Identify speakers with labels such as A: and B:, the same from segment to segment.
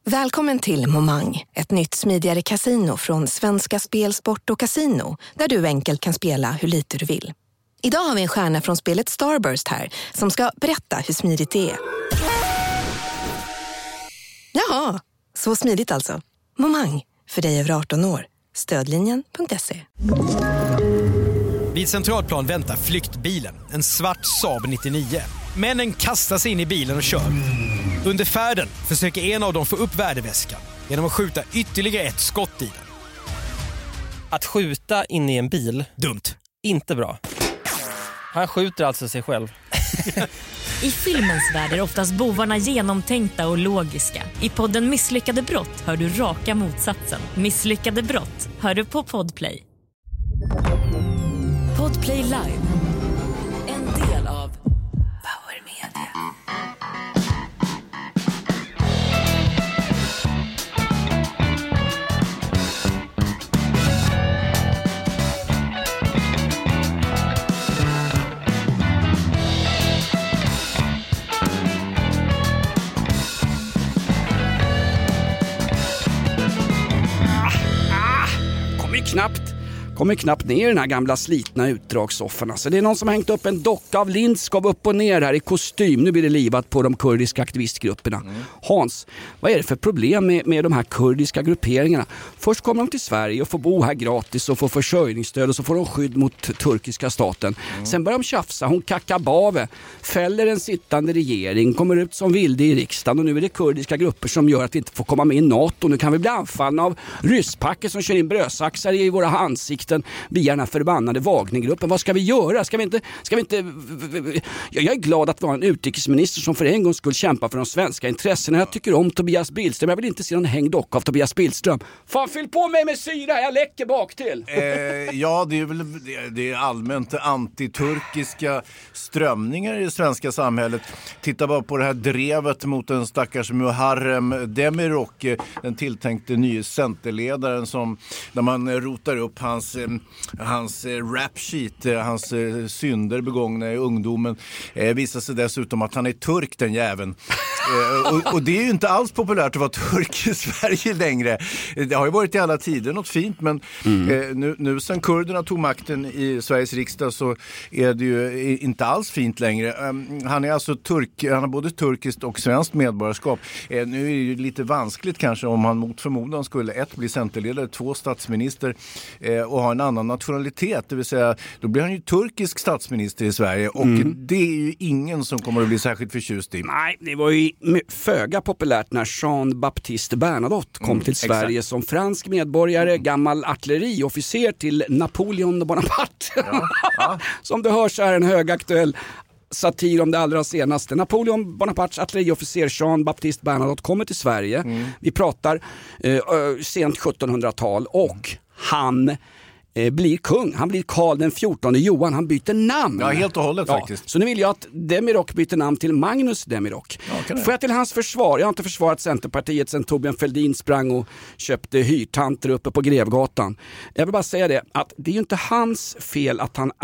A: Välkommen till Momang, ett nytt smidigare casino från Svenska Spel, Sport och Casino, där du enkelt kan spela hur lite du vill. Idag har vi en stjärna från spelet Starburst här som ska berätta hur smidigt det är. Jaha, så smidigt alltså. Momang, för dig över 18 år. Stödlinjen.se.
B: Vid Centralplan väntar flyktbilen, en svart Saab 99. Männen kastar sig in i bilen och kör. Under färden försöker en av dem få upp värdeväskan genom att skjuta ytterligare ett skott i den.
C: Att skjuta in i en bil,
B: dumt.
C: Inte bra. Han skjuter alltså sig själv.
D: I filmens värld är oftast bovarna genomtänkta och logiska. I podden Misslyckade brott hör du raka motsatsen. Misslyckade brott hör du på Podplay. Podplay Live. En del av Power Media.
E: Kommer knappt ner i den här gamla slitna utdragssoffan. Alltså, det är någon som har hängt upp en docka av Lindskov upp och ner här i kostym. Nu blir det livat på de kurdiska aktivistgrupperna. Hans, vad är det för problem med de här kurdiska grupperingarna? Först kommer de till Sverige och får bo här gratis och får försörjningsstöd och så får de skydd mot turkiska staten. Sen börjar de tjafsa. Hon Kakabave fäller en sittande regering, kommer ut som vilde i riksdagen och nu är det kurdiska grupper som gör att vi inte får komma med i NATO. Nu kan vi bli anfallna av rysspacker som kör in brödsaxar i våra ansikten via den här förbannade Wagnergruppen. Vad ska vi göra? Ska vi inte... Jag är glad att vi har en utrikesminister som för en gång skulle kämpa för de svenska intressena. Jag tycker om Tobias Billström. Jag vill inte se någon hängd dock av Tobias Billström. Fan, fyll på mig med syra. Jag läcker bak till.
F: Ja, det är väl det är allmänt antiturkiska strömningar i det svenska samhället. Titta bara på det här drevet mot den stackars Muharrem Demirok, den tilltänkte nya centerledaren som när man rotar upp hans rap sheet, hans synder begångna i ungdomen, visar sig dessutom att han är turk, den jäveln. Och det är ju inte alls populärt att vara turk i Sverige längre. Det har ju varit i alla tider något fint, men nu sen kurderna tog makten i Sveriges riksdag så är det ju inte alls fint längre. Han är alltså turk, han har både turkiskt och svenskt medborgarskap. Nu är det ju lite vanskligt kanske om han mot förmodan skulle bli centerledare, 2 statsminister och ha en annan nationalitet, det vill säga då blir han ju turkisk statsminister i Sverige och det är ju ingen som kommer att bli särskilt förtjust i.
E: Nej, det var ju föga populärt när Jean-Baptiste Bernadotte kom till Sverige som fransk medborgare, gammal artilleriofficer till Napoleon Bonaparte. Ja. Som du hör så är en högaktuell satir om det allra senaste. Napoleon Bonapartes artilleriofficer Jean-Baptiste Bernadotte kommer till Sverige. Vi pratar sent 1700-tal och han blir kung. Han blir Karl den 14 Johan. Han byter namn.
F: Ja, helt och hållet faktiskt.
E: Så nu vill jag att Demirok byter namn till Magnus Demirok. Ja, får jag till hans försvar? Jag har inte försvarat Centerpartiet sen Torbjörn Fälldin sprang och köpte hyrtanter uppe på Grevgatan. Jag vill bara säga det, att det är ju inte hans fel att han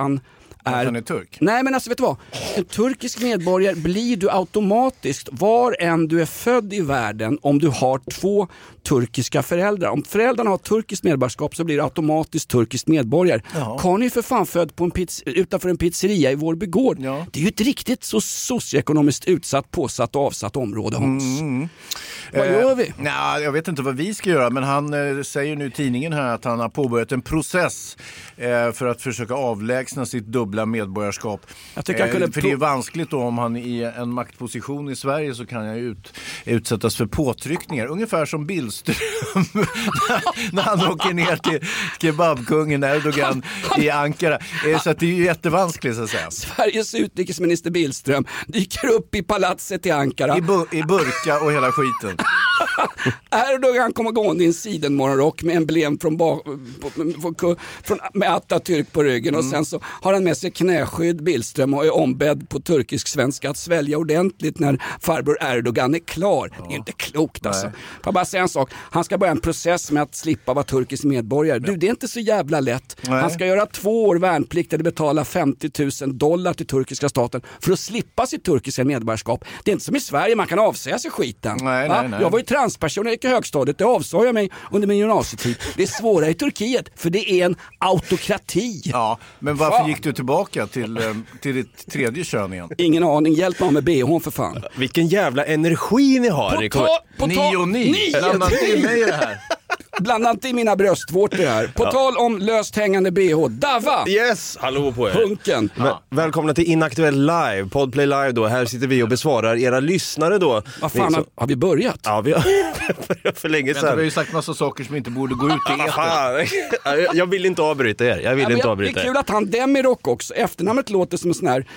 E: är
F: turk.
E: Nej, men alltså vet du vad? En turkisk medborgare blir du automatiskt var än du är född i världen om du har 2 turkiska föräldrar. Om föräldrarna har turkiskt medborgarskap så blir du automatiskt turkisk medborgare. Karl är för fan född på utanför en pizzeria i vår begård. Ja. Det är ju ett riktigt så socioekonomiskt utsatt, påsatt och avsatt område, Hans. Vad gör vi?
F: Jag vet inte vad vi ska göra, men han säger nu i tidningen här att han har påbörjat en process för att försöka avlägsna sitt dubbla medborgarskap. Jag tycker för det är vanskligt då, om han i en maktposition i Sverige så kan jag utsättas för påtryckningar. Ungefär som Billström när han åker ner till kebabkungen Erdogan i Ankara. Så att det är ju jättevanskligt så att säga.
E: Sveriges utrikesminister Billström dyker upp i palatset i Ankara.
F: I burka och hela skiten.
E: Erdogan kommer gående i en sidenmorgonrock med emblem med Atatürk på ryggen och sen så har han med sig knäskydd, Billström, och är ombedd på turkisk svenska att svälja ordentligt när farbror Erdogan är klar. Det är ju inte klokt alltså. Jag får bara säga en sak. Han ska börja en process med att slippa vara turkisk medborgare. Du, det är inte så jävla lätt. Nej. Han ska göra 2 år värnplikt eller betala $50,000 till turkiska staten för att slippa sitt turkiska medborgarskap. Det är inte som i Sverige, man kan avsäga sig skiten. Nej. Jag var ju transperson när jag gick i högstadiet. Det avsade jag mig under min gymnasietid. Det är svårare i Turkiet för det är en autokrati.
F: Ja, men varför gick du tillbaka till ditt tredje kön igen?
E: Ingen aning, hjälp mig med BH:n för fan.
G: Vilken jävla energi ni har.
F: Ni. Blanda till mig det här.
E: Blanda inte i mina bröstvårtor här. På tal om löst hängande BH. Dava!
G: Yes, hallå på er.
E: Punken.
G: Välkomna till Inaktuell Live, Podplay Live då. Här sitter vi och besvarar era lyssnare då.
E: Vad fan, har vi börjat?
G: Ja, vi har börjat för länge sedan.
F: Vi har ju sagt massa saker som inte borde gå ut i etern.
G: Jag vill inte avbryta er. Det är
E: kul att han Demirok också. Efternamnet låter som en sån här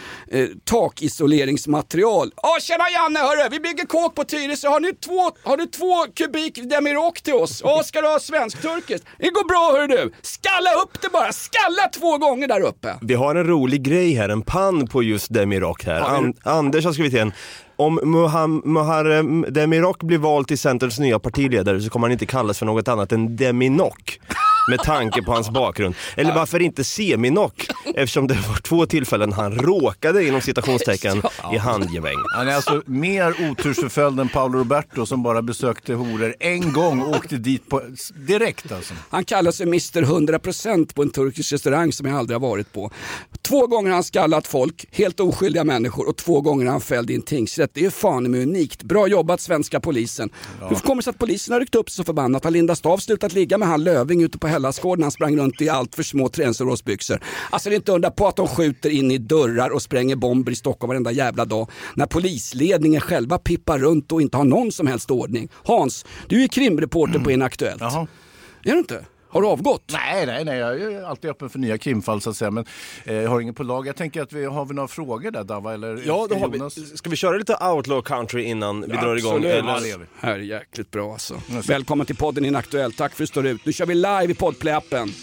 E: takisoleringsmaterial. Tjena Janne, hörru, vi bygger kåk på Tyresö. Har du 2 kubik Demirok till oss? Ska du ha svensk-turkiskt? Det går bra, hörru du. Skalla upp det bara. Skalla 2 gånger där uppe.
G: Vi har en rolig grej här, en pann på just Demirok här. Anders har skrivit in. Om Muharrem Demirok blir vald till Centerns nya partiledare så kommer han inte kallas för något annat än Deminok. Med tanke på hans bakgrund. Eller varför inte Seminok? Eftersom det var 2 tillfällen han råkade inom citationstecken i handgemäng.
F: Han är alltså mer otursförföljd än Paolo Roberto som bara besökte horor en gång och åkte dit direkt alltså. Han kallar sig Mr. 100% på en turkisk restaurang som jag aldrig har varit på. 2 gånger har han skallat folk, helt oskyldiga människor, och 2 gånger har han fälld i en tingsrätt. Det är fan med unikt. Bra jobbat svenska polisen. Hur kommer det sig att polisen har ryckt upp så förbannat? Har Linda Staaf slutat ligga med han Löving ute på Hellasgården? Han sprang runt i allt för små träningsbyxor. Alltså det är inte undra på att de skjuter in i dörrar och spränger bomber i Stockholm varenda jävla dag. När polisledningen själva pippar runt och inte har någon som helst ordning. Hans, du är krimreporter på Inaktuellt. Jaha. Är du inte? Har du avgått? Nej, jag är alltid öppen för nya krimfall så att säga, men jag har ingen på lag. Jag tänker att har vi några frågor där, Dava? Eller
G: ja, då har vi. Ska vi köra lite outlaw country innan vi drar igång?
E: Eller? Här är jäkligt bra alltså. Välkommen till podden Inaktuellt. Tack för att du står ut. Nu kör vi live i Podplay-appen.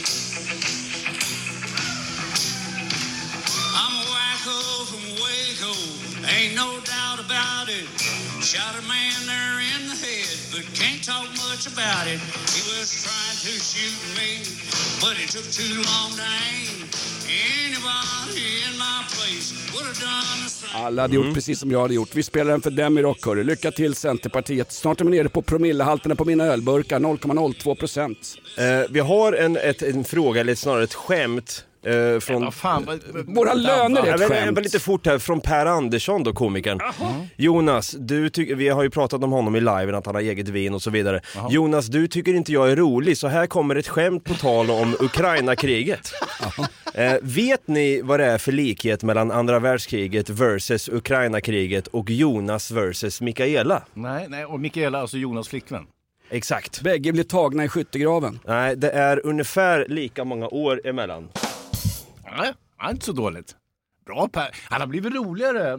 E: Ain't no doubt about it. Shot a man there in the head, but can't talk much about it. He was trying to shoot me, but it took too long to aim. Anybody in my place would have done the same. Alla hade gjort precis som jag hade gjort. Vi spelar den för Demirok, hörru. Lycka till Centerpartiet. Snart är vi nere på promillehalterna på mina ölburkar, 0,02%.
G: Vi har en fråga, eller snarare ett skämt. Från
E: våra löner är ett skämt.
G: Lite fort här från Per Andersson då, komikern. Jonas, vi har ju pratat om honom i liven, att han har eget vin och så vidare. Jonas, du tycker inte jag är rolig, så här kommer ett skämt på tal om Ukraina-kriget. Vet ni vad det är för likhet mellan andra världskriget versus Ukraina-kriget och Jonas versus Mikaela?
F: Nej, och Mikaela, alltså Jonas flickvän.
G: Exakt.
E: Bägge blir tagna i skyttegraven.
G: Nej, det är ungefär lika många år emellan.
F: Nej, inte så dåligt. Bra Per. Han har blivit roligare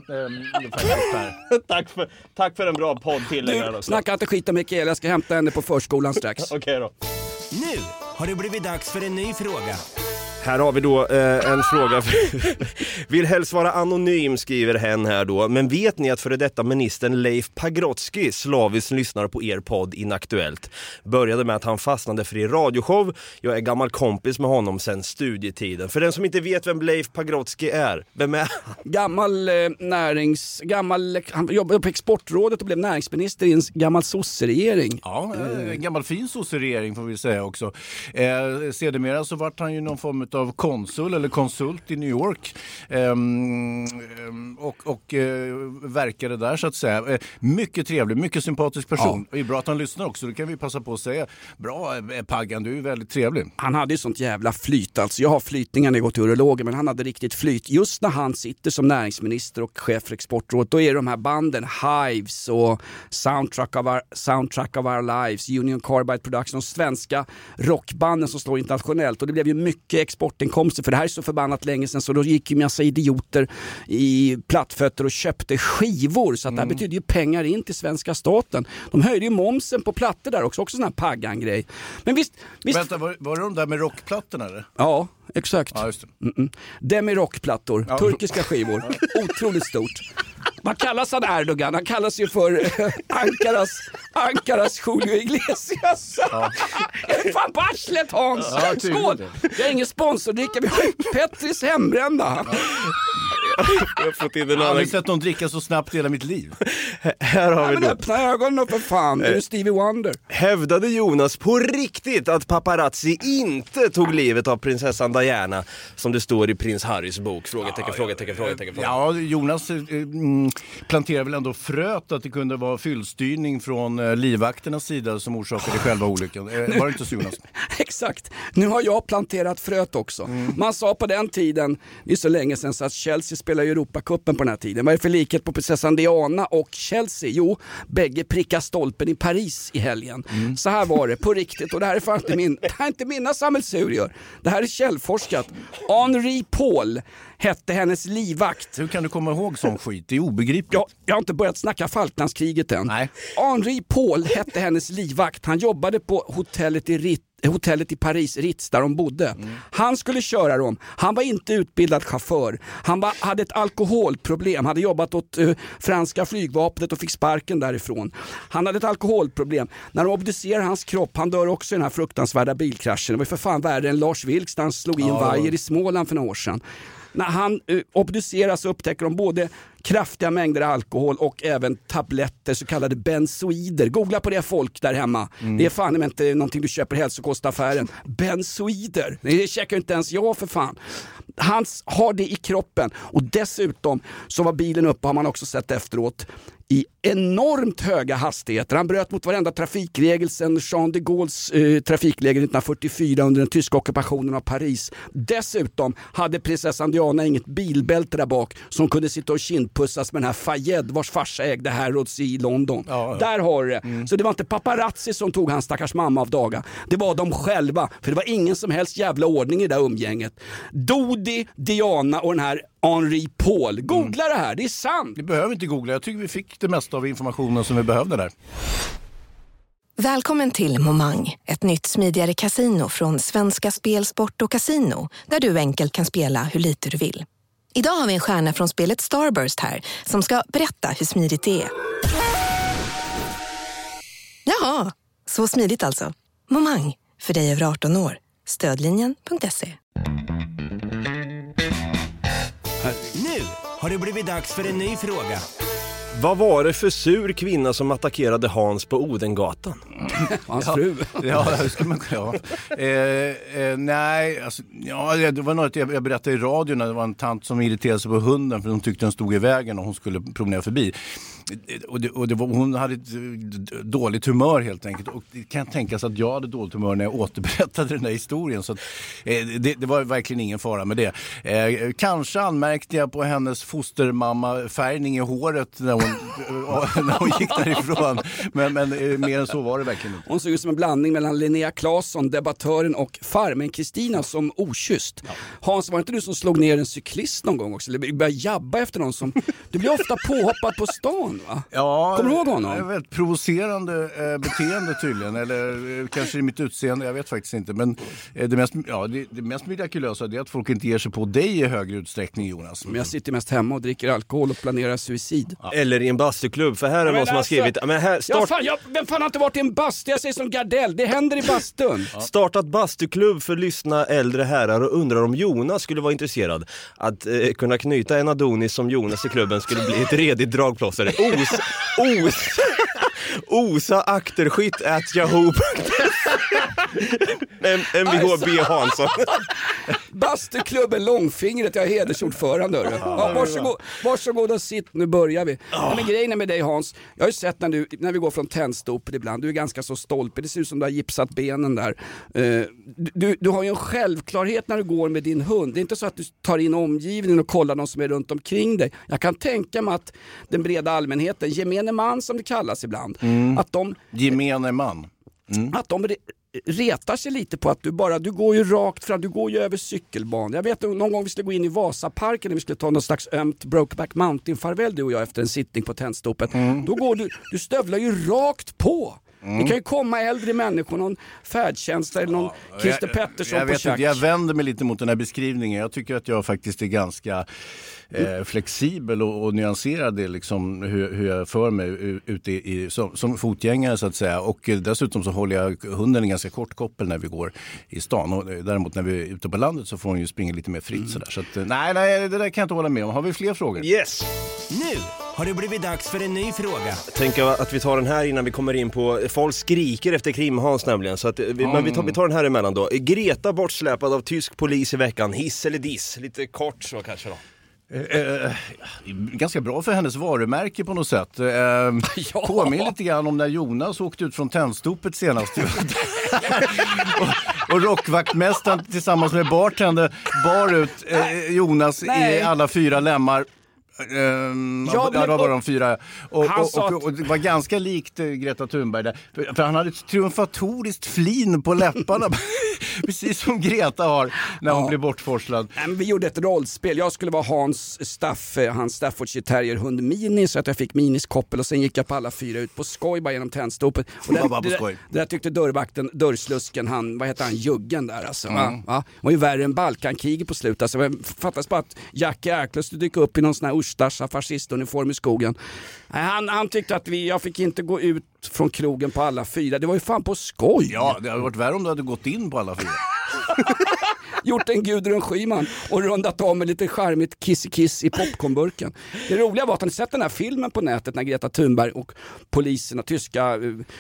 G: Per. Tack för en bra podd till.
E: Snacka inte skit om Mikaela, jag ska hämta henne på förskolan strax.
G: Okej då.
H: Nu har det blivit dags för en ny fråga.
G: Här har vi då en fråga. Vill helst vara anonym, skriver hen här då. Men vet ni att före detta ministern Leif Pagrotsky slaviskt lyssnar på er podd Inaktuellt? Började med att han fastnade för er radioshow. Jag är gammal kompis med honom sedan studietiden. För den som inte vet vem Leif Pagrotsky är, vem är han? Han jobbade på Exportrådet och blev näringsminister i en gammal sosseregering.
F: Ja, en gammal fin sosseregering får vi säga också. Sedermera så vart han ju någon form av konsul eller konsult i New York och verkade där så att säga. Mycket trevlig, mycket sympatisk person. Ja. Det är bra att han lyssnar också, det kan vi passa på att säga. Bra Paggan, du är väldigt trevlig. Han hade ju sånt jävla flyt, alltså jag har flytningar när jag går till urologen, men han hade riktigt flyt. Just när han sitter som näringsminister och chef för Exportrådet, då är de här banden Hives och Soundtrack of Our Lives, Union Carbide Production och svenska rockbanden som står internationellt, och det blev ju mycket exportinkomster, för det här är så förbannat länge sedan, så då gick ju massa idioter i plattfötter och köpte skivor, så att det här betyder ju pengar in till svenska staten. De höjde ju momsen på plattor där också sån här Paggan-grej. Men visst... Vänta, var det de där med rockplattorna eller? Ja, exakt. Ja, just det. Demi-rockplattor, turkiska skivor. Otroligt stort. Vad kallas han Erdogan? Han kallas ju för Ankaras Julio Iglesias. Ja. Jag är fan på arslet, Hans. Ja, skål! Jag är ingen sponsor, dricka. Vi har Petris hembrända.
G: Jag har fått in en annan...
F: Jag har aldrig sett någon dricka så snabbt i hela mitt liv.
G: Här har vi
E: Men
G: då.
E: öppna ögonen för fan, du är Stevie Wonder.
G: Hävdade Jonas på riktigt att paparazzi inte tog livet av prinsessan Diana, som det står i prins Harrys bok? Frågetecken.
F: Ja, Jonas planterar väl ändå fröet att det kunde vara fyllstyrning från livvakternas sida som orsakade själva olyckan. Var det inte så, Jonas?
E: Exakt. Nu har jag planterat fröet också. Man sa på den tiden, det är så länge sedan, så att Chelsea spelar i Europacupen på den här tiden. Vad är för likhet på prinsessan Diana och Chelsea? Jo, bägge prickar stolpen i Paris i helgen. Så här var det på riktigt, och det här är fan inte mina sammelsurier. Det här är källforskat. Henri Paul hette hennes livvakt.
F: Hur kan du komma ihåg sån skit? Det är obegripligt.
E: Jag har inte börjat snacka Falklandskriget än.
F: Nej.
E: Henri Paul hette hennes livvakt. Han jobbade på hotellet i Paris, Ritz, där de bodde. Han skulle köra dem. Han var inte utbildad chaufför. Han hade ett alkoholproblem. Hade jobbat åt franska flygvapnet och fick sparken därifrån. Han hade ett alkoholproblem. När de obducerar hans kropp, han dör också i den här fruktansvärda bilkraschen. Det var för fan värre än Lars Vilks när han slog i en vajer i Småland för några år sedan. När han obduceras så upptäcker de både kraftiga mängder alkohol och även tabletter, så kallade benzoider. Googla på det, folk där hemma. Det är fan inte någonting du köper i hälsokostaffären. Benzoider. Det checkar inte ens jag för fan. Han har det i kroppen, och dessutom så var bilen uppe, har man också sett efteråt, i enormt höga hastigheter. Han bröt mot varenda trafikregel sedan Jean de Gaulles trafikregel 1944 under den tyska ockupationen av Paris. Dessutom hade prinsessan Diana inget bilbälte där bak som kunde sitta och kindpussas med den här Fayed, vars farsa ägde Harrods i London. Där har det. Så det var inte paparazzi som tog hans stackars mamma av daga. Det var de själva, för det var ingen som helst jävla ordning i det där umgänget. Dodi, Diana och den här Henri Paul. Googla det här, det är sant.
F: Vi behöver inte googla, jag tycker vi fick det mesta av informationen som vi behövde där.
A: Välkommen till Momang, ett nytt smidigare kasino från Svenska Spel, Sport och Casino, där du enkelt kan spela hur lite du vill. Idag har vi en stjärna från spelet Starburst här som ska berätta hur smidigt det är. Jaha, så smidigt alltså. Momang, för dig över 18 år. Stödlinjen.se.
H: Nu har det blivit dags för en ny fråga.
G: Vad var det för sur kvinna som attackerade Hans på Odengatan?
E: Hans fru.
F: Ja, hur ska man kunna... Nej, alltså, det var något jag berättade i radion när det var en tant som irriterade sig på hunden för hon tyckte den stod i vägen och hon skulle promenera förbi. Hon hade ett dåligt humör helt enkelt, och det kan tänkas att jag hade dåligt humör när jag återberättade den här historien, så att, det var verkligen ingen fara med det. Kanske anmärkte jag på hennes fostermamma-färgning i håret när hon gick därifrån, men mer än så var det verkligen inte.
E: Hon såg ut som en blandning mellan Linnea Claesson, debattören, och farmen Kristina som okysst. Hans, var inte du som slog ner en cyklist någon gång också? Eller började jabba efter någon som... Du blir ofta påhoppad på stan, va?
F: Ja,
E: kommer du ihåg honom?
F: Det är väldigt provocerande beteende tydligen, eller kanske i mitt utseende, jag vet faktiskt inte, men det mest mirakulösa är att folk inte ger sig på dig i högre utsträckning, Jonas.
E: Men jag sitter mest hemma och dricker alkohol och planerar suicid.
G: Ja. Eller i en bastuklubb, för här är någon som har skrivit... Men här,
E: vem fan har inte varit i en bastu? Jag säger som Gardell, det händer i bastun.
G: Startat bastuklubb för lyssna äldre herrar och undrar om Jonas skulle vara intresserad. Att kunna knyta en Adonis som Jonas i klubben skulle bli ett redigt dragplåsare. Osa akterskytt @yahoo.se. MVHB Hansson.
E: Bastuklubben Långfingret, jag är hedersordförande. Varsågod och sitt, nu börjar vi. Men grejen är med dig, Hans, jag har ju sett när vi går från tändstopet ibland, du är ganska så stolt, det ser ut som du har gipsat benen där. Du har ju en självklarhet när du går med din hund. Det är inte så att du tar in omgivningen och kollar de som är runt omkring dig. Jag kan tänka mig att den breda allmänheten, gemene man som det kallas ibland, att de...
F: Gemene man.
E: Att de retar sig lite på att du går ju rakt fram, du går ju över cykelbanan. Jag vet någon gång vi skulle gå in i Vasaparken när vi skulle ta någon slags ömt Brokeback Mountain-farväl, du och jag, efter en sittning på tändstopet. Då går du stövlar ju rakt på. Det kan ju komma äldre människor, någon färdtjänst eller någon Christer Pettersson på Tjack.
F: Jag vänder mig lite mot den här beskrivningen. Jag tycker att jag faktiskt är ganska flexibel och nyanserad i liksom hur jag för mig ute som fotgängare så att säga. Och dessutom så håller jag hunden en ganska kort koppel när vi går i stan. Och däremot när vi är ute på landet så får hon ju springa lite mer fritt sådär. Så att, nej, det där kan jag inte hålla med om. Har vi fler frågor?
G: Yes!
H: Nu har det blivit dags för en ny fråga.
G: Tänker att vi tar den här innan vi kommer in på... Folk skriker efter Krim-Hans nämligen. Så att men vi tar den här emellan då. Greta bortsläpad av tysk polis i veckan. Hiss eller diss? Lite kort så kanske då.
F: Ganska bra för hennes varumärke på något sätt. Påminner lite grann om när Jonas åkte ut från Tändstopet senast. och rockvaktmästaren tillsammans med bartender bar ut Jonas i alla 4 lemmar. Det var bara de 4 och det var ganska likt Greta Thunberg där. För han hade ett triumfatoriskt flin på läpparna precis som Greta har när hon blir bortforslad.
E: Vi gjorde ett rollspel. Jag skulle vara hans Staffordshire Terrier hund Mini, så att jag fick Minis koppel och sen gick jag på alla 4 ut på skoj bara genom Tändstopet. Och det där tyckte dörrslusken, vad heter han, Juggen där alltså. Det var ju värre än Balkankriget på slutet. Alltså, fattas bara att Jack Erklös dyker upp i någon sån här Ustasha fascistuniform i skogen. Han tyckte att jag fick inte gå ut från krogen på alla 4. Det var ju fan på skoj.
F: Ja, det hade varit värre om du hade gått in på alla 4.
E: Gjort en Gudrun Schyman och rundat av med lite charmigt kiss i popcornburken. Det roliga var att han sett den här filmen på nätet när Greta Thunberg och poliserna, tyska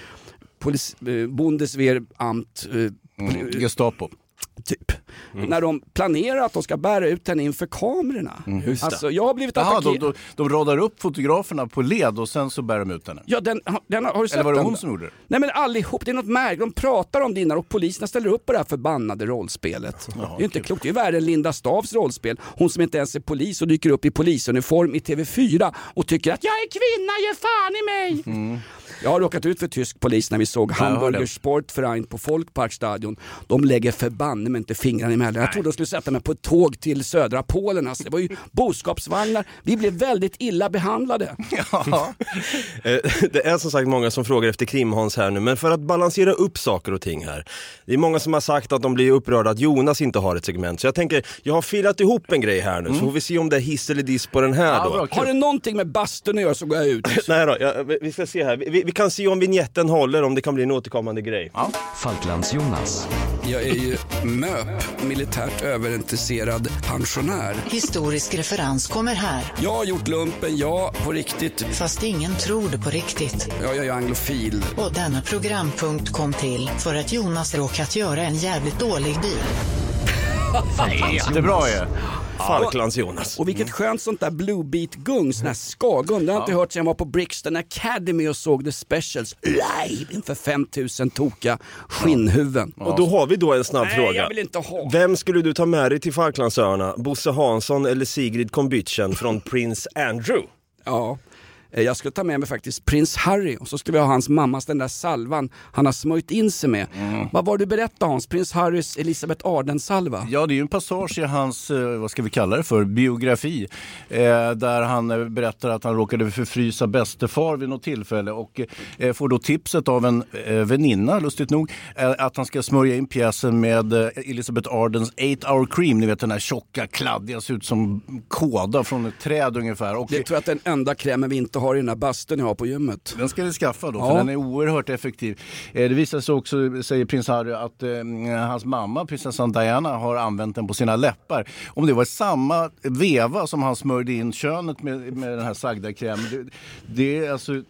E: Bundeswehramt
F: Gestapo
E: typ. När de planerar att de ska bära ut henne inför kamerorna. Alltså, jag har blivit attackerad.
F: De radar upp fotograferna på led och sen så bär de ut henne.
E: Ja, den har du sett.
F: Eller var det hon som gjorde det?
E: Nej, men allihop, det är något märkligt. De pratar om det innan och poliserna ställer upp på det här förbannade rollspelet. Det är inte klokt. Det är värre än Linda Stavs rollspel. Hon som inte ens är polis och dyker upp i polisuniform i TV4 och tycker att jag är kvinna, ge fan i mig. Jag har råkat ut för tysk polis när vi såg Hamburger Sportverein på Folkparkstadion. De lägger förbanne men inte fingrarna emellan. Jag trodde de skulle sätta mig på ett tåg till södra Polen. Alltså, det var ju boskapsvagnar. Vi blev väldigt illa behandlade.
G: Ja. Det är som sagt många som frågar efter Krim-Hans här nu. Men för att balansera upp saker och ting här. Det är många som har sagt att de blir upprörda att Jonas inte har ett segment. Så jag tänker, jag har filat ihop en grej här nu. Så får vi se om det är hiss eller diss på den här då.
E: Har det någonting med bastun att göra så går jag ut.
G: Nej då, vi ska se här. Vi kan se om vignetten håller, om det kan bli en återkommande grej.
I: Falklands Jonas.
E: Jag är ju militärt överintresserad pensionär.
J: Historisk referens kommer här.
E: Jag har gjort lumpen, på riktigt.
J: Fast ingen tror det på riktigt.
E: Ja, jag är anglofil.
J: Och denna programpunkt kom till för att Jonas råkat göra en jävligt dålig bil.
F: Jättebra ju.
G: Falklands Jonas.
E: Och vilket skönt sånt där Blue Beat-gung, sån här skagung. Det har jag inte hört sedan jag var på Brixton Academy och såg The Specials live inför 5000 toka skinnhuven.
G: Och då har vi då en snabb fråga.
E: Jag vill inte ha.
G: Vem skulle du ta med dig till Falklandsöarna? Bosse Hansson eller Sigrid Konbytchen från Prince Andrew?
E: Ja. Jag skulle ta med mig faktiskt Prins Harry och så skulle vi ha hans mammas den där salvan han har smöjt in sig med. Vad var du berätta Hans? Prins Harrys Elisabeth Arden-salva?
F: Ja, det är ju en passage i hans, vad ska vi kalla det för, biografi. Där han berättar att han råkade förfrysa bästefar vid något tillfälle och får då tipset av en väninna, lustigt nog, att han ska smörja in pjäsen med Elisabeth Ardens 8-hour cream. Ni vet den här tjocka, kladdiga, ser ut som kåda från ett träd ungefär. Och
E: det tror jag att den enda krämen vi inte har i den här basten jag har på gymmet.
F: Den ska vi skaffa då, för den är oerhört effektiv. Det visar sig också, säger prins Harry, att hans mamma, prinsessan Diana, har använt den på sina läppar. Om det var samma veva som han smörjde in könet med den här sagda krämen, det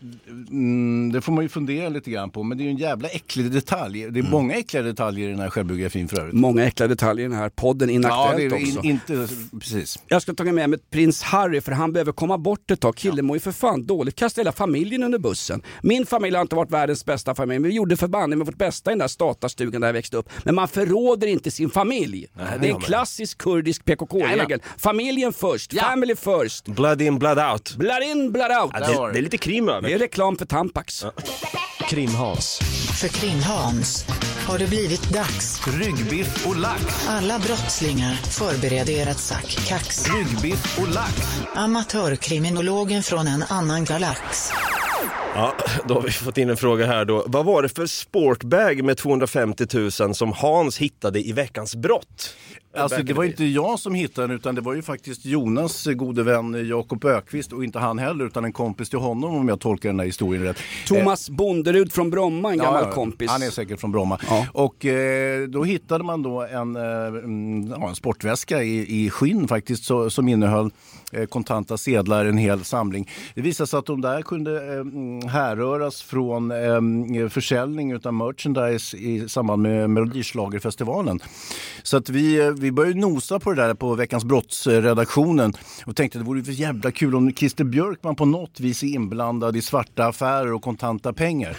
F: får man ju fundera lite grann på, men det är ju en jävla äcklig detalj. Det är många äckliga detaljer i den här självbiografin för övrigt.
E: Många äckliga detaljer i den här podden Inaktuellt också.
F: Inte precis.
E: Jag ska ta med mig prins Harry för han behöver komma bort ett tag. Killen mår ju för fan dåligt. Kasta hela familjen under bussen. Min familj har inte varit världens bästa familj, men vi gjorde förbanne med vårt bästa i den där statarstugan där jag växte upp. Men man förråder inte sin familj. Det är en klassisk kurdisk PKK-regel. Familjen först, family first.
G: Blood in, blood out.
E: Blood in, blood out.
G: Ja, det är lite krim över.
E: Det är reklam för Tampax.
I: Krim-Hans.
J: För Krim-Hans har det blivit dags.
F: Ryggbiff och lax.
J: Alla brottslingar förbereder er att sack kax.
F: Ryggbiff och lax.
J: Amatörkriminologen från en annan galax.
G: Ja, då har vi fått in en fråga här då. Vad var det för sportbag med 250 000 som Hans hittade i veckans brott?
F: Alltså det var inte jag som hittade den, utan det var ju faktiskt Jonas gode vän Jakob Ökvist, och inte han heller utan en kompis till honom, om jag tolkar den här historien rätt.
E: Thomas Bonderud från Bromma, en gammal kompis.
F: Han är säkert från Bromma. Ja. Och då hittade man då en sportväska i skinn faktiskt, som innehöll kontanta sedlar, en hel samling. Det visade sig att de där kunde härröras från försäljning utan merchandise i samband med Melodislagerfestivalen. Så att vi började nosa på det där på Veckans brottsredaktionen och tänkte att det vore för jävla kul om Christer Björkman på något vis är inblandad i svarta affärer och kontanta pengar.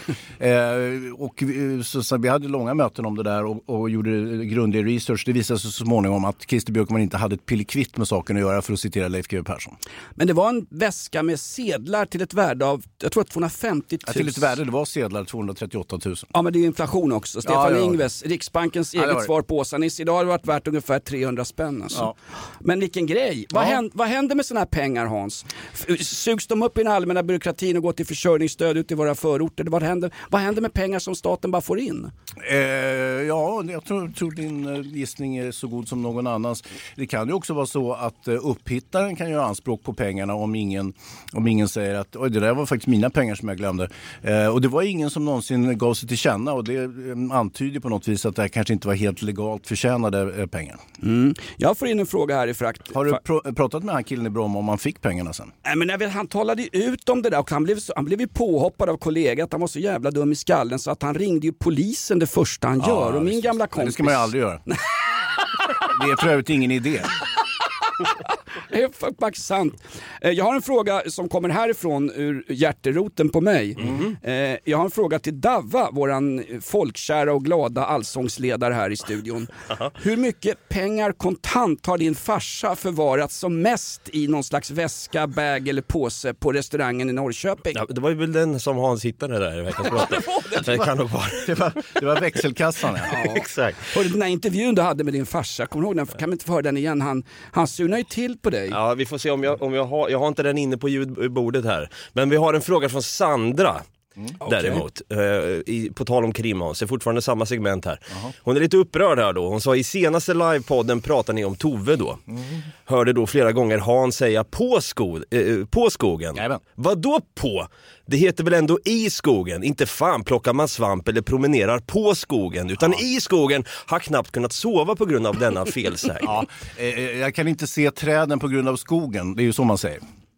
F: Så vi hade långa möten om det där och gjorde grundlig research. Det visade sig så småningom att Christer Björkman inte hade ett pillekvitt med saken att göra, för att citera Leif GW Persson. Men
E: det var en väska med sedlar till ett värde av, jag tror, 250 000.
F: Ja, till ett värde, det var sedlar 238 000.
E: Ja, men det är ju inflation också. Stefan Ingves, Riksbankens eget svar på Åsa-Niss. Idag har det varit värt ungefär 300 spänn. Alltså. Ja. Men vilken grej. Vad händer med såna här pengar, Hans? Sugs de upp i den allmänna byråkratin och går till försörjningsstöd ute i våra förorter? Vad händer med pengar som staten bara får in?
F: Jag tror din gissning är så god som någon annans. Det kan ju också vara så att upphittaren kan göra anspråk på pengarna om ingen säger att det där var faktiskt mina pengar som jag glömde. Och det var ingen som någonsin gav sig till känna, och det antyder på något vis att det här kanske inte var helt legalt förtjänade pengar.
E: Jag får in en fråga här i frakt.
F: Har du pratat med han killen i Bromma om han fick pengarna sen?
E: Nej, men han talade ut om det där, och han blev ju påhoppad av kollega att han var så jävla dum i skallen så att han ringde ju polisen det första han gör. Och min gamla kompis...
F: Det ska man ju aldrig göra. Det är för övrigt ingen idé.
E: Det är faktiskt sant. Jag har en fråga som kommer härifrån ur hjärteroten på mig. Jag har en fråga till Davva, våran folkkära och glada allsångsledare här i studion. Hur mycket pengar kontant har din farsa förvarat som mest i någon slags väska, bag eller påse på restaurangen i Norrköping?
G: Ja, det var ju väl den som Hans hittade där i Veckans brott.
F: Det var växelkassan.
E: Ja.
G: Exakt.
E: Och den här intervjun du hade med din farsa, kommer du ihåg den? Kan man inte få höra den igen? Han sunar ju till på dig.
G: Ja, vi får se om jag har inte den inne på ljudbordet här. Men vi har en fråga från Sandra. Däremot, på tal om Krimhans, är fortfarande samma segment här. Hon är lite upprörd här då. Hon sa i senaste livepodden pratar ni om Tove då. Hörde då flera gånger Hans säga på skogen. Vad då på? Det heter väl ändå i skogen. Inte fan plockar man svamp eller promenerar på skogen, utan i skogen. Har knappt kunnat sova på grund av denna felsägning.
F: Jag kan inte se träden på grund av skogen. Det är ju så man säger.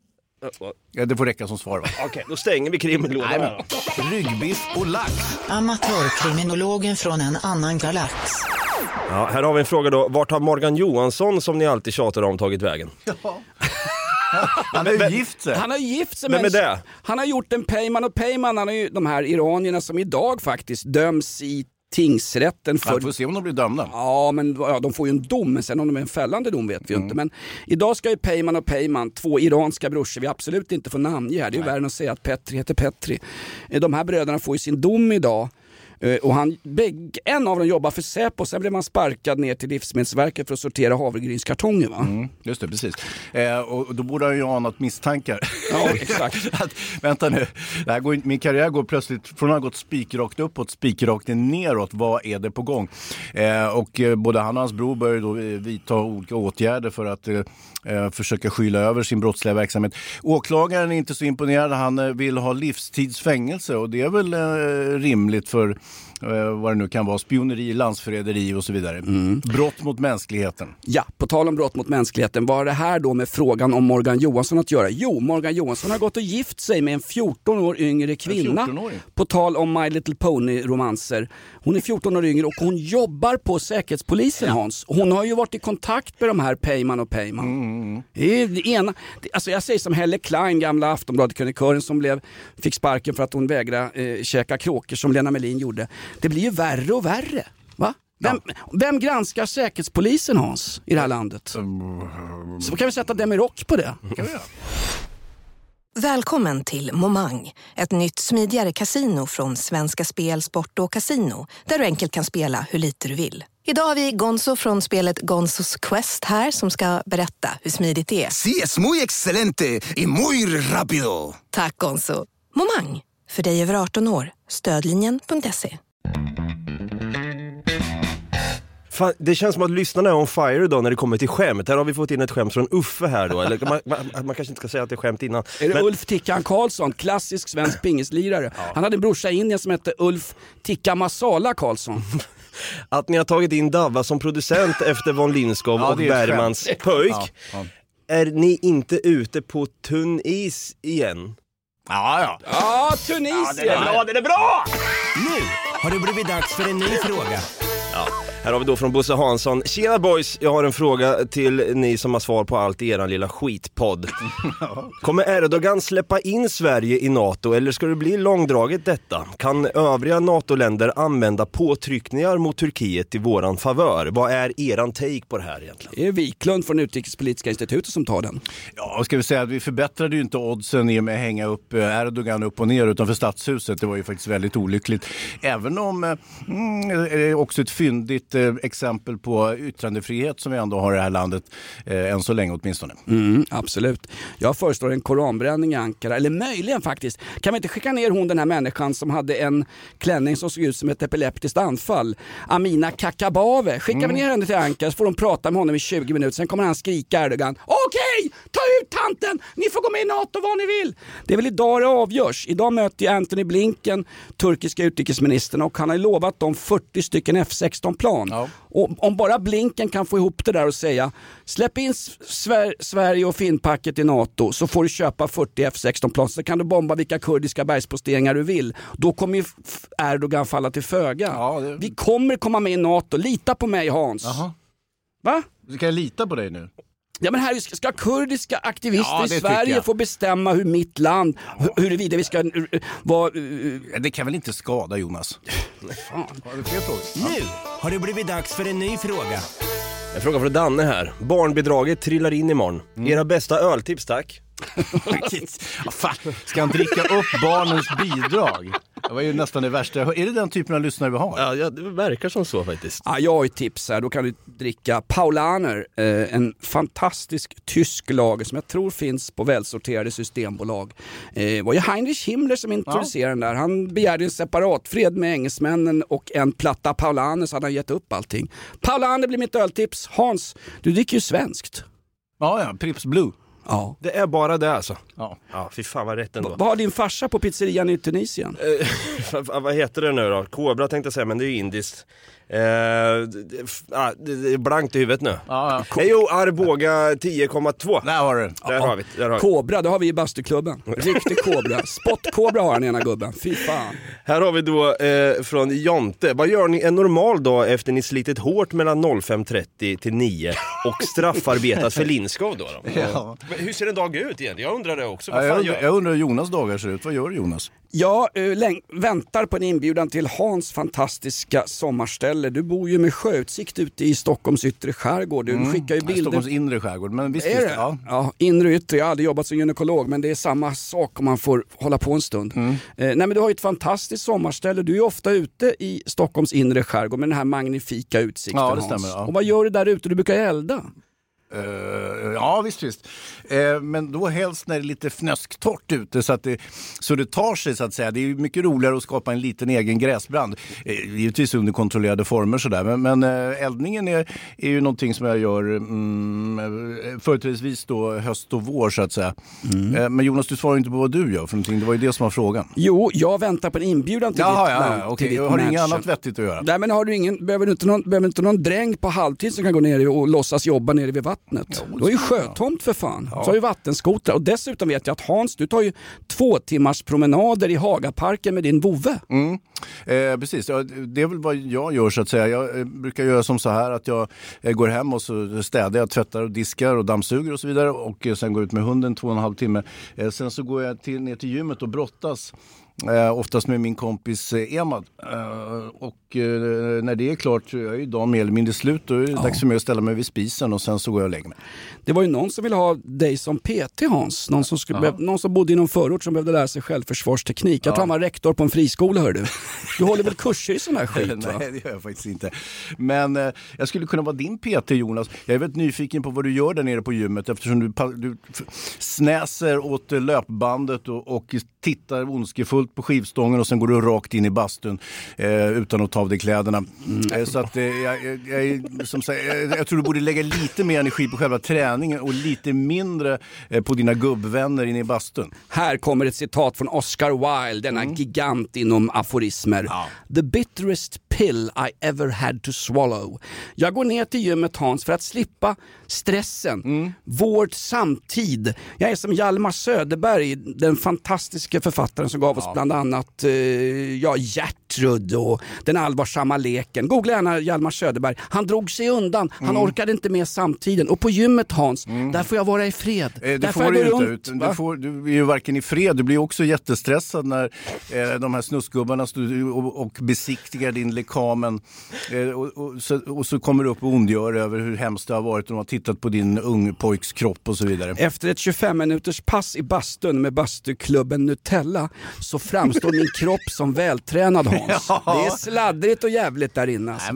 F: Ja, det får räcka som svar, va?
G: Okej, då stänger vi krimlådan.
F: Ryggbiff och lax.
J: Amatörkriminologen från en annan galax.
G: Ja, här har vi en fråga då. Vart har Morgan Johansson, som ni alltid tjatar om, tagit vägen?
F: Ja. Han har ju gift sig.
E: Han har gift sig.
G: Vem är det?
E: Han har gjort en Peyman. Han har ju de här iranierna som idag faktiskt döms i tingsrätten för...
F: Man får se om de blir dömda.
E: Ja, men de får ju en dom, men sen om de är en fällande dom vet vi ju inte. Men idag ska ju Peyman, två iranska brorsor, vi absolut inte får namnge här. Det är ju värre än att säga att Petri heter Petri. De här bröderna får ju sin dom idag. Och en av dem jobbar för Säpo, sen blev man sparkad ner till Livsmedelsverket för att sortera havregrynskartonger, va?
F: Just det, precis. Och då borde jag ju ha något misstankar.
E: Ja, exakt.
F: Vänta nu, min karriär går plötsligt från att ha gått spikrakt uppåt, spikrakt neråt. Vad är det på gång? Och både han och hans bror börjar då vidta olika åtgärder för att försöka skyla över sin brottsliga verksamhet. Åklagaren är inte så imponerad, han vill ha livstidsfängelse, och det är väl rimligt för vad det nu kan vara, spioneri, landsförräderi och så vidare. Brott mot mänskligheten.
E: Ja, på tal om brott mot mänskligheten, vad är det här då med frågan om Morgan Johansson att göra? Jo, Morgan Johansson har gått och gift sig med en 14 år yngre kvinna. På tal om My Little Pony-romanser. Hon är 14 år yngre och hon jobbar på Säkerhetspolisen, Hans. Hon har ju varit i kontakt med de här Peyman. Det ena, alltså jag säger som Helle Klein, gamla Aftonbladet-krönikören som fick sparken för att hon vägrade käka kråkor som Lena Melin gjorde. Det blir ju värre och värre, va? Vem granskar Säkerhetspolisen, Hans, i det här landet? Så kan vi sätta dem i rock på det.
A: Välkommen till Momang, ett nytt smidigare kasino från Svenska Spel, Sport och Casino, där du enkelt kan spela hur lite du vill. Idag har vi Gonzo från spelet Gonzos Quest här som ska berätta hur smidigt det är.
K: Sí, es muy excelente y muy rápido.
A: Tack Gonzo. Momang, för dig över 18 år. Stödlinjen.se.
G: Fan, det känns som att lyssnarna är on fire då när det kommer till skämt. Här har vi fått in ett skämt från Uffe här då. Eller man kanske inte ska säga att det är skämt innan.
E: Är det Ulf Tickan Karlsson, klassisk svensk pingislirare. Ja. Han hade en brorsa i Indien som hette Ulf Tickan Masala Karlsson.
G: Att ni har tagit in Davva som producent efter Von Lindskov och Bergmans pojk. Ja. Är ni inte ute på tunn is igen?
F: Ja.
E: Ja, tunn is igen.
F: Den är bra!
H: Nu har det blivit dags för en ny fråga.
G: Ja, här har vi då från Bosse Hansson. Tjena boys, jag har en fråga till ni som har svar på allt i eran lilla skitpodd. Kommer Erdogan släppa in Sverige i NATO eller ska det bli långdraget detta? Kan övriga NATO-länder använda påtryckningar mot Turkiet i våran favör? Vad är eran take på det här egentligen?
E: Det är Wiklund från Utrikespolitiska institutet som tar den.
F: Ja, ska vi säga att vi förbättrade ju inte oddsen i och med att hänga upp Erdogan upp och ner utanför stadshuset. Det var ju faktiskt väldigt olyckligt. Även om också ett fyndigt exempel på yttrandefrihet som vi ändå har i det här landet än så länge åtminstone.
E: Absolut. Jag föreslår en koranbränning i Ankara, eller möjligen faktiskt. Kan vi inte skicka ner den här människan som hade en klänning som såg ut som ett epileptiskt anfall? Amina Kakabave. Skickar vi ner henne till Ankara så får de prata med honom i 20 minuter. Sen kommer han skrika Erdogan. Okej, ta ut tanten! Ni får gå med i NATO vad ni vill! Det är väl idag det avgörs. Idag möter Anthony Blinken turkiska utrikesministern och han har lovat dem 40 stycken F-16-plan. Ja. Och om bara Blinken kan få ihop det där och säga släpp in Sverige och Finnpacket i NATO så får du köpa 40 F-16-plan så kan du bomba vilka kurdiska bergsposteringar du vill. Då kommer ju Erdogan falla till föga. Ja, Vi kommer komma med i NATO. Lita på mig, Hans.
F: Aha.
E: Va?
F: Ska jag lita på dig nu?
E: Ja, men här ska kurdiska aktivister i Sverige få bestämma hur mitt land, huruvida vi ska vara...
F: Det kan väl inte skada, Jonas?
E: Fan.
F: Har du fler frågor?
H: Nu har det blivit dags för en ny fråga.
G: En fråga från Danne här. Barnbidraget trillar in imorgon. Era bästa öltips, tack.
F: Fan, ska han dricka upp barnens bidrag? Det var ju nästan det värsta. Är det den typen av lyssnare vi har?
G: Ja, det verkar som så faktiskt.
E: Ja, jag har ju tips här. Då kan du dricka Paulaner, en fantastisk tysk lager som jag tror finns på välsorterade systembolag. Det var ju Heinrich Himmler som introducerade den där. Han begärde en separat fred med engelsmännen och en platta Paulaner så hade han gett upp allting. Paulaner blir mitt öltips. Hans, du dricker ju svenskt.
F: Ja, Pripps Blue.
E: Ja.
G: Det är bara det alltså.
F: Ja,
G: fy fan vad rätt ändå.
E: Vad har din farsa på pizzerian i Tunisien?
G: Vad heter det nu då? Kobra tänkte jag säga, men det är ju indiskt. Det är blankt i huvudet nu. Jo, Arboga 10,2.
F: Där har du.
G: Där har vi.
E: Kobra, det har vi i bastuklubben. Riktig kobra. Spottkobra har den ena gubben. Fy fan.
G: Här har vi då från Jonte. Vad gör ni en normal dag efter ni slitit hårt mellan 05.30 till 9 och straffarbetat för Lindskov då?
F: Ja.
G: Hur ser en dag ut igen? Jag undrar det också.
F: Jag undrar hur Jonas dagar ser ut. Vad gör Jonas?
E: Jag väntar på en inbjudan till Hans fantastiska sommarställe. Du bor ju med sjöutsikt ute i Stockholms yttre skärgård. Du skickar ju bilder.
F: Stockholms inre skärgård, men visst
E: är det? Ja, inre och yttre. Jag har aldrig jobbat som gynekolog, men det är samma sak om man får hålla på en stund. Nej, men du har ju ett fantastiskt sommarställe. Du är ofta ute i Stockholms inre skärgård med den här magnifika utsikten.
F: Ja, det stämmer. Ja.
E: Och vad gör du där ute? Du brukar elda.
F: Ja, visst. Men då helst när det är lite fnösktorrt ute så det tar sig så att säga. Det är mycket roligare att skapa en liten egen gräsbrand. Givetvis under kontrollerade former sådär. Men eldningen är ju någonting som jag gör företrädesvis då höst och vår så att säga. Men Jonas, du svarar inte på vad du gör för någonting. Det var ju det som var frågan.
E: Jo, jag väntar på en inbjudan till
F: okej. Jag har inget annat vettigt att göra.
E: Nej, men behöver inte någon dräng på halvtid som kan gå ner och låtsas jobba nere vid vattnet. Du har ju sjötomt för fan. Så har ju vattenskoter. Och dessutom vet jag att Hans, du tar ju 2 timmars promenader i Hagaparken med din vovve.
F: Precis, det är väl vad jag gör så att säga. Jag brukar göra som så här att jag går hem och så städar jag, tvättar och diskar och dammsuger och så vidare. Och sen går ut med hunden 2,5 timme. Sen så går jag ner till gymmet och brottas. Oftast med min kompis Emad. Och när det är klart så är jag idag mer eller mindre slut. Då är det dags för mig att ställa mig vid spisen och sen så går jag och lägger mig.
E: Det var ju någon som ville ha dig som PT, Hans. Någon som bodde i någon förort som behövde lära sig självförsvarsteknik. Jag tror han var rektor på en friskola, hör du. Du håller väl kurser i sån här skit, va?
F: Nej, det gör jag faktiskt inte. Men jag skulle kunna vara din PT, Jonas. Jag är väldigt nyfiken på vad du gör där nere på gymmet eftersom du snäser åt löpbandet och tittar ondskefullt fullt på skivstången och sen går du rakt in i bastun utan att ta av dig kläderna. Så att jag tror du borde lägga lite mer energi på själva träningen och lite mindre på dina gubbvänner inne i bastun.
E: Här kommer ett citat från Oscar Wilde, denna gigant inom aforismer. Ja. The bitterest pill I ever had to swallow. Jag går ner till gymmet, Hans, för att slippa stressen. Vår samtid. Jag är som Hjalmar Söderberg, den fantastiska författaren som gav oss bland annat Gertrud och Den allvarsamma leken. Googla gärna Hjalmar Söderberg. Han drog sig undan. Han orkade inte med samtiden. Och på gymmet, Hans, där får jag vara i fred.
F: Det får du inte ut. Du är ju varken i fred. Du blir också jättestressad när de här snusgubbarna står och besiktigar din lekamen. Och så kommer du upp och ondgör över hur hemskt det har varit. Och de har tittat på din ung pojks kropp och så vidare.
E: Efter ett 25-minuters pass i bastun med bastuklubben Nutella så framstår min kropp som vältränad, Hans. Ja. Det är sladdrigt och jävligt där inne. Alltså.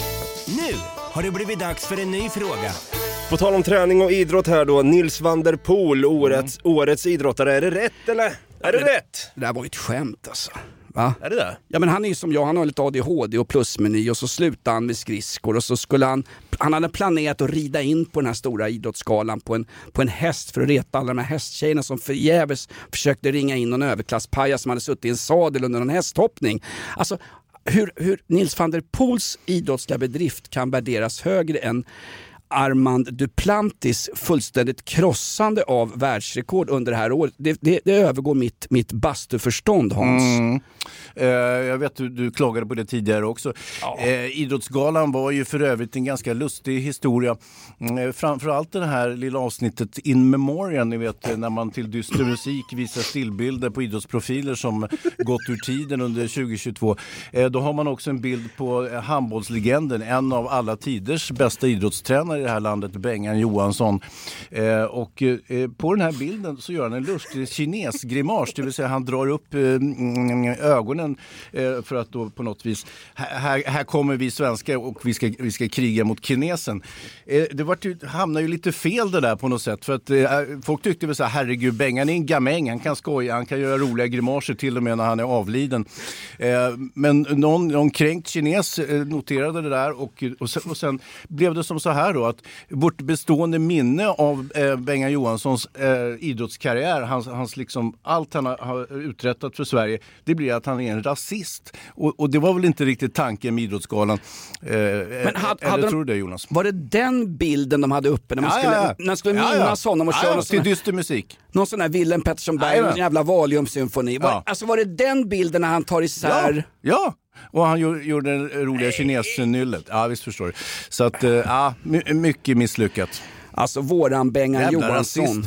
H: Nu har det blivit dags för en ny fråga.
G: På tal om träning och idrott här då, Nils van der Poel, årets idrottare. Är det rätt eller? Är det rätt?
E: Det där var ett skämt alltså. Va?
G: Är det där?
E: Ja, men han är ju som jag, han har lite ADHD och plusmeny och så slutar han med skridskor och så skulle han hade planerat att rida in på den här stora idrottsskalan på en häst för att reta alla de här hästtjejerna som förgäves försökte ringa in någon överklasspaja som hade suttit i en sadel under en hästhoppning. Alltså hur Nils van der Poels idrottsliga bedrift kan värderas högre än Armand Duplantis fullständigt krossande av världsrekord under det här året. Det övergår mitt bastuförstånd, Hans.
F: Jag vet att du klagade på det tidigare också. Ja. Idrottsgalan var ju för övrigt en ganska lustig historia. Framförallt det här lilla avsnittet In Memoriam, ni vet, när man till dyster musik visar stillbilder på idrottsprofiler som gått ur tiden under 2022. Då har man också en bild på handbollslegenden, en av alla tiders bästa idrottstränare i det här landet, Bengan Johansson. Och på den här bilden så gör han en lustig kinesgrimas, det vill säga han drar upp ögonen för att då på något vis här kommer vi svenskar och vi ska kriga mot kinesen. Det hamnar ju lite fel det där på något sätt, för att folk tyckte väl så här, herregud, Bengan är en gamäng, han kan skoja, han kan göra roliga grimaser till och med när han är avliden. Men någon kränkt kines noterade det där och sen blev det som så här då, att vårt bestående minne av Bengan Johanssons idrottskarriär, hans liksom allt han har uträttat för Sverige, det blir att han är en rasist. Och det var väl inte riktigt tanken med idrottsgalan. Men eller tror du det, Jonas?
E: Var det den bilden de hade uppe när man skulle minnas honom och köra
F: till dyster musik?
E: Någon sån där Willem Pettersson Berg, en jävla Valium-symfoni. Alltså var det den bilden när han tar isär?
F: Ja. Och han gjorde den roliga kinesnyllet. Ja, visst förstår du. Så att, mycket misslyckat.
E: Alltså våran Bengan Johansson.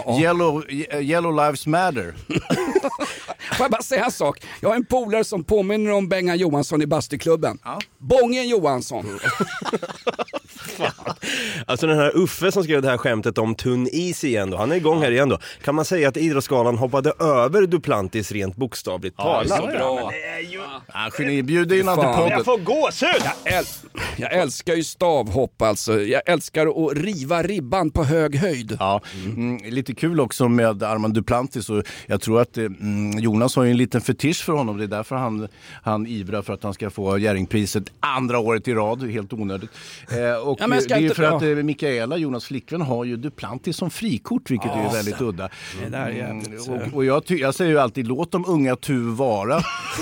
F: Yellow Lives Matter.
E: Får jag bara säga en sak? Jag har en polare som påminner om Bengan Johansson i bastuklubben. Bången Johansson.
G: Alltså den här Uffe som skrev det här skämtet om tunn is igen då, han är igång här igen då. Kan man säga att idrottsgalan hoppade över Duplantis rent bokstavligt talat?
E: Ja, bra.
F: Geni, bjuder in till podden.
G: Jag får gåshud!
E: Jag älskar ju stavhopp alltså. Jag älskar att riva ribban på hög höjd.
F: Ja, lite kul också med Armand Duplantis, och jag tror att Jonas har ju en liten fetisch för honom. Det är därför han ivrar för att han ska få Jerringpriset andra året i rad, helt onödigt. Och det är för att Mikaela, Jonas flickvän, har ju Duplantis som frikort, vilket är väldigt udda.
E: Det där är jävligt.
F: Och jag säger ju alltid, låt de unga vara.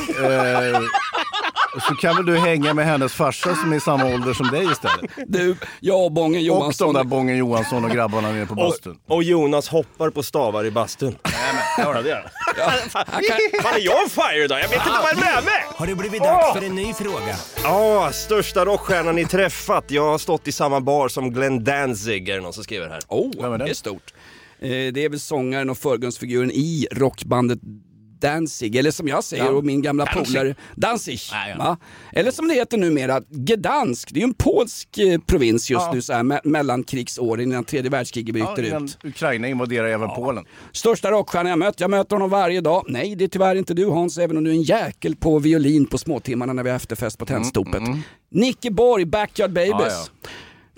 F: Så kan väl du hänga med hennes farsa som är i samma ålder som dig istället.
E: Du, jag och Bången Johansson.
F: Och de där Bången Johansson och grabbarna nere på bastun.
G: Och Jonas hoppar på stavar i bastun.
F: Nej, det.
G: Fan, är jag on fire då? Jag vet inte vad jag är med.
H: Har det blivit dags för en ny fråga?
G: Största rockstjärnan ni träffat. Jag har stått i samma bar som Glenn Danzig, är det någon som skriver här.
E: Det är stort. Det är väl sångaren och förgrundsfiguren i rockbandet Danzig, eller som jag säger, och min gamla polare Danzig. Va? Eller som det heter numera, Gdansk. Det är ju en polsk provins just nu så här, mellan krigsåren innan tredje världskriget bryter ut.
F: Ukraina invaderar även Polen.
E: Största rockstjärnan jag möter honom varje dag. Nej, det är tyvärr inte du, Hans, även om du är en jäkel på violin på småtimmarna när vi har efterfest på Tennstopet. Nicky Borg, Backyard Babies.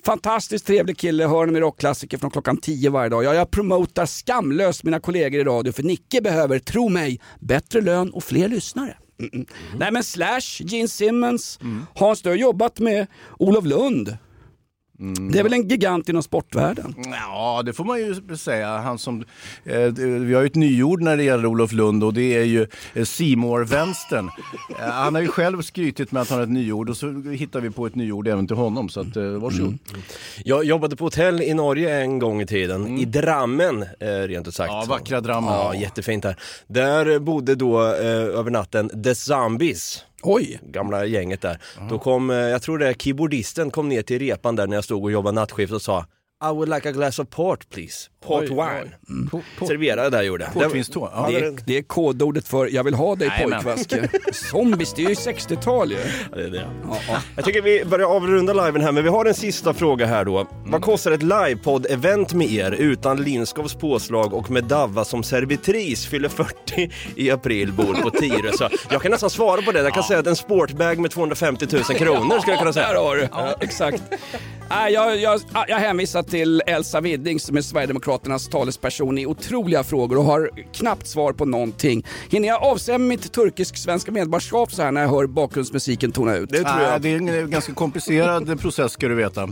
E: Fantastiskt trevlig kille, hör med rockklassiker från klockan 10 varje dag. Jag promotar skamlöst mina kollegor i radio, för Nicke behöver, tro mig, bättre lön och fler lyssnare. Nej men Slash, Gene Simmons, Hans, du har jobbat med Olof Lund. Det är väl en gigant inom sportvärlden?
F: Ja, det får man ju säga. Han som, vi har ju ett nyord när det gäller Olof Lund, och det är ju Seymour-vänstern. Han har ju själv skrytit med att han har ett nyord, och så hittar vi på ett nyord även till honom. Så att, varsågod.
G: Jag jobbade på hotell i Norge en gång i tiden. I Drammen, rent ut sagt.
F: Ja, vackra Drammen.
G: Ja, jättefint här. Där bodde då över natten The Zombies.
E: Oj.
G: Gamla gänget där. Då kom, jag tror det är keyboardisten kom ner till repan där när jag stod och jobbade nattskift och sa I would like a glass of port please. Port wine. Serverade där gjorde.
F: Portvinstå. Ja,
E: det är kodordet för jag vill ha dig pojkväske. Zombies, det är ju 60-tal ju.
G: Ja, det är det. Ja. Jag tycker vi börjar avrunda liven här, men vi har en sista fråga här då. Vad kostar ett livepodd-event med er utan Lindskovs påslag och med Davva som servitris fyller 40 i april, bor på Tyresö? Jag kan nästan svara på det. Jag kan säga att en sportbag med 250 000 kronor skulle jag kunna säga.
E: Där har du. Ja, exakt. Jag hänvisar till Elsa Widding som är Sverigedemokraternas talesperson i otroliga frågor och har knappt svar på någonting. Hinner jag avsäga mitt turkisk-svenska medborgarskap så här när jag hör bakgrundsmusiken tona ut?
F: Det tror jag. Det är en ganska komplicerad process, ska du veta.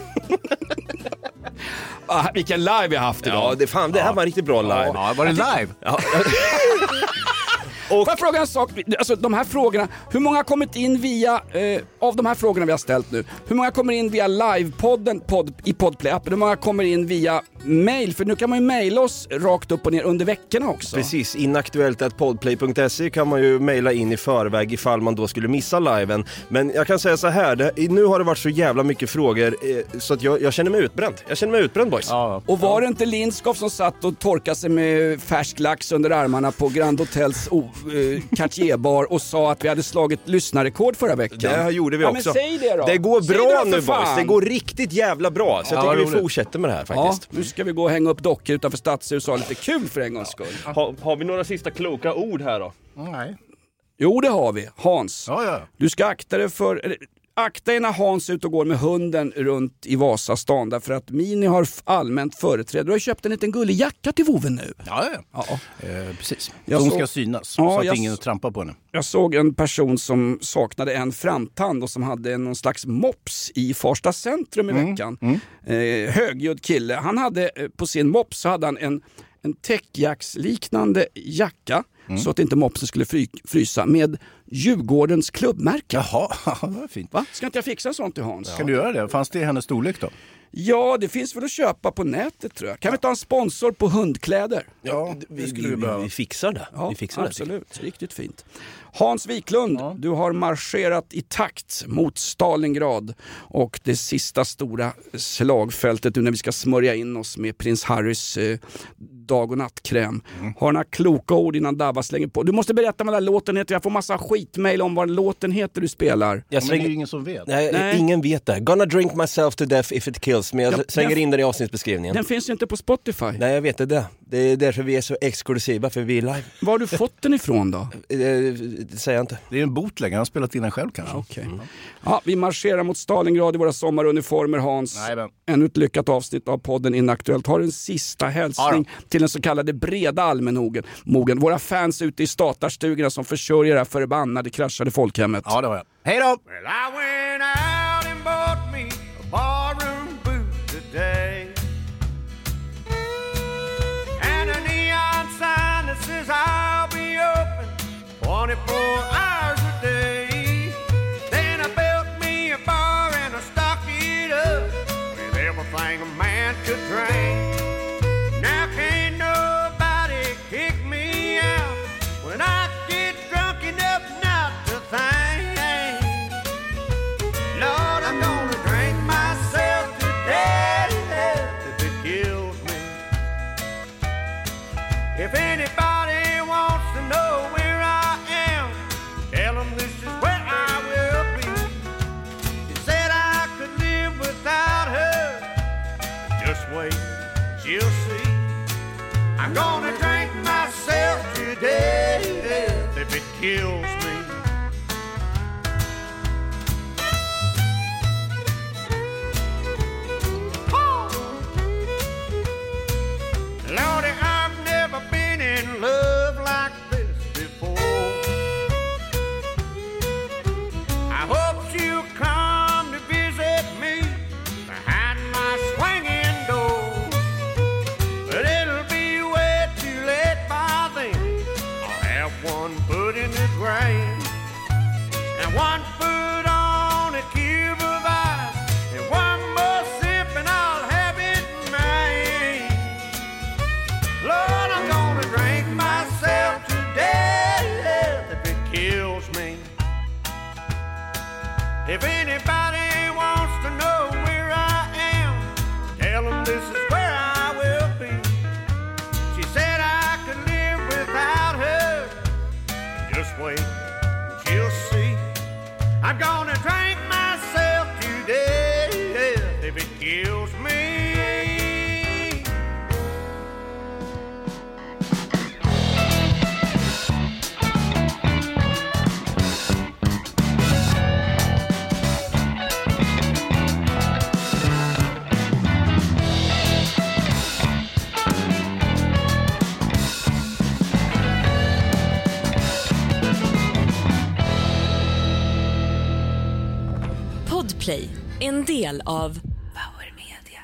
E: Vilken live vi har haft idag.
G: Ja, det här var riktigt bra live.
F: Ja, var det live?
G: Ja.
E: Får jag fråga en sak? Alltså de här frågorna, hur många har kommit in via, av de här frågorna vi har ställt nu, hur många kommer in via livepodden i Podplay-appen? Hur många kommer in via mail? För nu kan man ju mejla oss rakt upp och ner under veckorna också.
G: Precis, inaktuellt@podplay.se kan man ju mejla in i förväg ifall man då skulle missa liven. Men jag kan säga så här, nu har det varit så jävla mycket frågor så att jag känner mig utbränd. Jag känner mig utbränd, boys.
E: Ja. Och var det inte Lindskov som satt och torkade sig med färsk lax under armarna på Grand Hotels Cartierbar och sa att vi hade slagit lyssnarrekord förra veckan?
G: Det gjorde vi också.
E: Men säg det då.
G: Det går
E: säg
G: bra
E: det
G: nu, boys. Det går riktigt jävla bra. Så jag tycker vi fortsätter med det här faktiskt.
E: Ja, nu ska vi gå och hänga upp dockor utanför Stadshuset och ha lite kul för en gångs skull.
G: Har vi några sista kloka ord här då?
F: Nej.
E: Jo, det har vi. Hans,
F: ja.
E: Du ska akta dig för... Akta er när Hans ut och går med hunden runt i Vasastan, därför att Mini har allmänt företräde. Du har köpt en liten gullig jacka till voven nu.
F: Ja. Precis. Hon ska synas så att ingen trampar på henne.
E: Jag såg en person som saknade en framtand och som hade någon slags mops i Farsta centrum i veckan. Högljudd kille. Han hade på sin mops så hade han en täckjacksliknande jacka så att inte mopsen skulle frysa med Djurgårdens klubbmärke.
F: Jaha, det var fint.
E: Va? Ska inte jag fixa sånt till Hans?
F: Kan du göra det? Fanns det i hennes storlek då?
E: Ja, det finns väl att köpa på nätet tror jag. Kan vi ta en sponsor på hundkläder?
F: Ja,
G: vi fixar det.
E: Ja,
G: vi fixar
E: absolut. Det. Riktigt fint. Hans Wiklund, du har marscherat i takt mot Stalingrad och det sista stora slagfältet nu när vi ska smörja in oss med prins Harrys dag- och nattkräm. Har några kloka ord innan Davva slänger på. Du måste berätta vad den låten heter. Jag får massa skitmail om vad låten heter du spelar.
F: Men det är ju ingen som vet.
G: Nej, ingen vet det. Gonna drink myself to death if it kills me. Jag slänger in den i avsnittsbeskrivningen.
E: Den finns ju inte på Spotify.
G: Nej, jag vet det. Det är därför vi är så exklusiva, för vi är live.
E: Var har du fått den ifrån då?
G: Det säger jag inte.
F: Det är en bootleg, han har spelat in den själv kanske.
E: Okay. Ja, vi marscherar mot Stalingrad i våra sommaruniformer, Hans. Ännu ett lyckat avsnitt av podden Inaktuellt. Har en sista hälsning till den så kallade breda allmänmogen. Våra fans ute i statarstugorna som försörjer det här förbannade kraschade folkhemmet.
F: Ja, det har jag. Hej då!
L: Well, I went out and bought me a barroom boot today. And a neon sign that says I'll be open 24 hours a day. Then I built me a bar and I stocked it up with everything a man could drink. Now can't nobody kick me out when I get drunk enough not to think. Lord, I'm gonna drink myself to death if it kills me. If anybody wants to know where I am, tell them this is where I will be. She said I could live without her. Just wait, she'll see. I'm gonna drink myself to death if it kills me. If anybody wants to know where I am, tell them this is where I will be. She said I could live without her. Just wait, she'll see. I'm gonna drink myself to death if it kills me.
D: Podplay, en del av Power Media.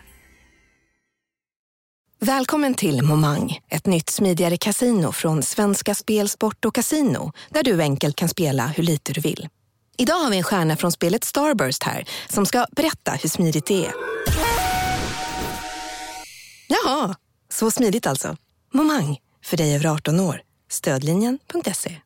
A: Välkommen till Momang, ett nytt smidigare kasino från Svenska Spel, Sport och Casino, där du enkelt kan spela hur lite du vill. Idag har vi en stjärna från spelet Starburst här som ska berätta hur smidigt det är. Jaha, så smidigt alltså. Momang, för dig över 18 år. Stödlinjen.se.